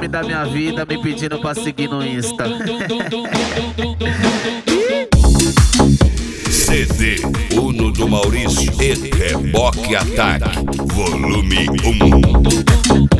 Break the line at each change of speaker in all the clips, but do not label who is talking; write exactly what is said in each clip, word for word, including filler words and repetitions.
nome da minha vida me pedindo pra seguir no Insta.
C D Uno do Maurício e Reboque Ataque, volume um.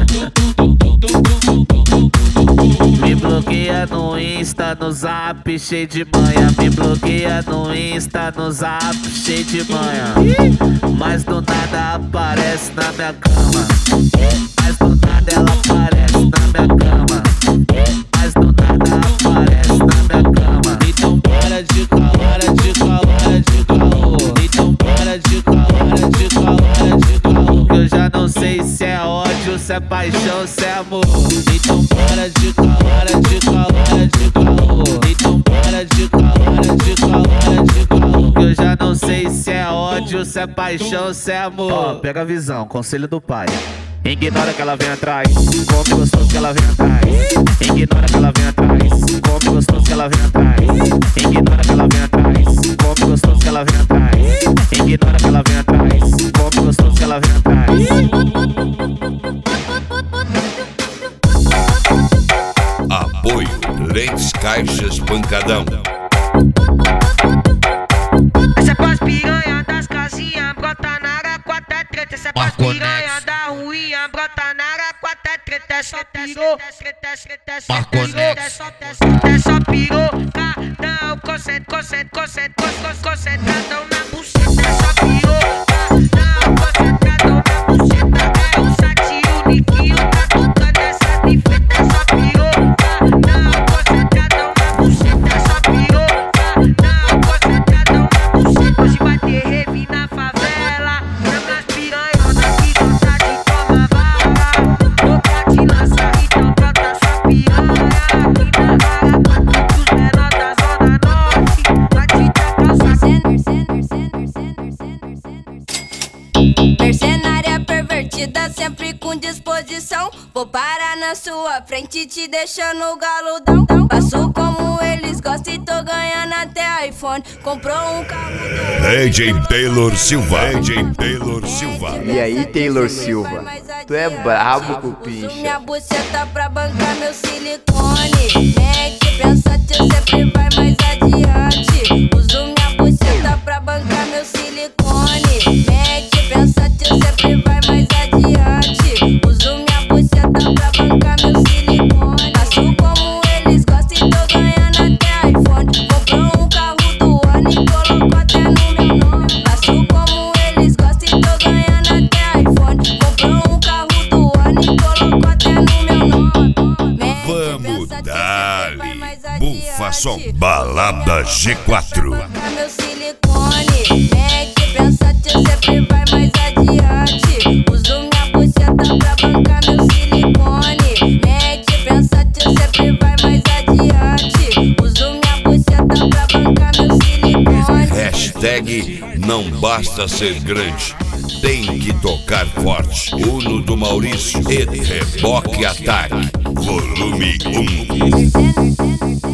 Me bloqueia no Insta, no Zap, cheio de manha. Me bloqueia no Insta, no Zap, cheio de manha. Mas do nada aparece na minha cama. Mas do nada ela aparece na minha cama. Mas do nada aparece na minha cama. Então para de calar, para de calar, para de calor. Então para de calar, para de calar, para de calor. Que eu já não sei se é ódio, se é paixão, se é amor. Então para de calar, para de calar, para de calor. Então para de calar, para de calar, para de calor. Que eu já não sei se é ódio, se é paixão, se é amor. Ó, pega a visão, conselho do pai. Ignora que ela vem atrás, come gostoso que ela vem atrás. Ignora que ela vem atrás, come gostoso que ela vem atrás. Ignora que ela vem atrás, come gostoso que ela vem atrás. Ignora que ela vem atrás, come gostoso que ela vem atrás.
Apoio Lentes Caixas Pancadão.
Essa é pras piranha das casinhas, brota na área, quatro é treta. Essa é pras piranha da ruinha, brota na área, quatro é treta. É só pirou, é só pirocadão, concentra, concentra, concentra, concentradão na buceta. É só pirocadão, concentradão na buceta. É um satiro, Niquinho tá tocando essa bifeta. É só pirocadão, concentradão na buceta. É só pirocadão, concentradão na buceta. Hoje vai ter rave na favela, nas piranhonas que gosta de tomar bala. Vou pra te lançar, então brota sua piranha. Aqui na área, quatro dos menor da zona norte. Vai te dar calça.
Mercenária pervertida, sempre com disposição. Vou parar na sua frente, te deixando galudão. Passo como eles gostam e tô ganhando até iPhone. Comprou um carro do
D J Taylor Silva, D J Taylor Silva.
E aí, Taylor Silva, tu é brabo com o
Uso
pincha.
minha buceta pra bancar meu silicone. Mente pensativa sempre vai mais adiante. Uso minha buceta pra bancar meu silicone. Mente pensativa sempre vai mais adiante. Uso minha buceta pra bancar meu silicone. Faço como eles gostam e tô ganhando até iPhone. Comprou um carro do ano e colocou até no meu nome. Faço como eles gostam e tô ganhando até iPhone. Comprou um carro do ano e colocou até no meu nome.
Vamos dali, bufa som, balada G quatro.
Meu silicone, mente pensativa sempre vai mais adiante. Uso minha buceta pra bancar meu silicone. Mente pensativa sempre vai mais adiante. Uso minha buceta pra bancar meu silicone.
Hashtag não basta ser grande, tem que tocar forte. Uno do Maurício e Reboque Ataque, volume um.